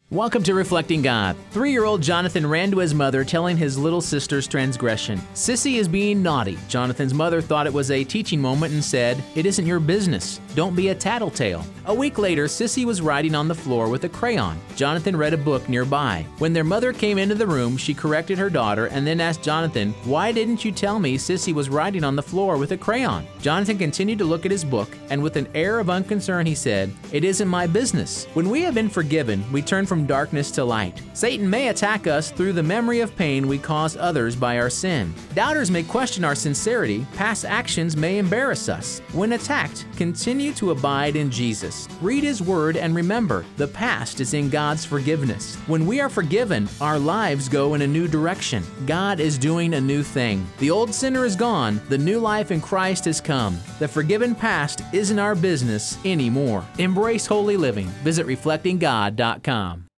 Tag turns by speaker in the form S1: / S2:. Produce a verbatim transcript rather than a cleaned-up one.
S1: Welcome to Reflecting God. Three-year-old Jonathan ran to his mother telling his little sister's transgression. Sissy is being naughty. Jonathan's mother thought it was a teaching moment and said, "It isn't your business. Don't be a tattletale." A week later, Sissy was writing on the floor with a crayon. Jonathan read a book nearby. When their mother came into the room, she corrected her daughter and then asked Jonathan, "Why didn't you tell me Sissy was writing on the floor with a crayon?" Jonathan continued to look at his book, and with an air of unconcern, he said, "It isn't my business." When we have been forgiven, we turn from darkness to light. Satan may attack us through the memory of pain we cause others by our sin. Doubters may question our sincerity. Past actions may embarrass us. When attacked, continue to abide in Jesus. Read His Word and remember, the past is in God's forgiveness. When we are forgiven, our lives go in a new direction. God is doing a new thing. The old sinner is gone. The new life in Christ has come. The forgiven past isn't our business anymore. Embrace holy living. Visit reflecting god dot com.